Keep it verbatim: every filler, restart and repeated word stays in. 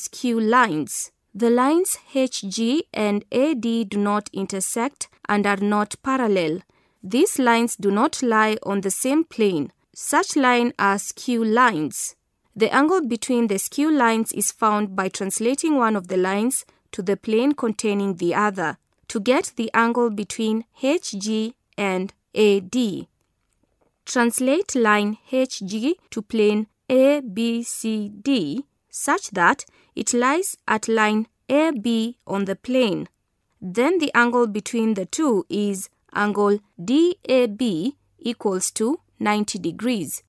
skew lines. The lines H G and A D do not intersect and are not parallel. These lines do not lie on the same plane. Such lines are skew lines. The angle between the skew lines is found by translating one of the lines to the plane containing the other to get the angle between H G and A D. Translate line H G to plane A B C D such that it lies at line A B on the plane. Then the angle between the two is angle D A B equals to ninety degrees.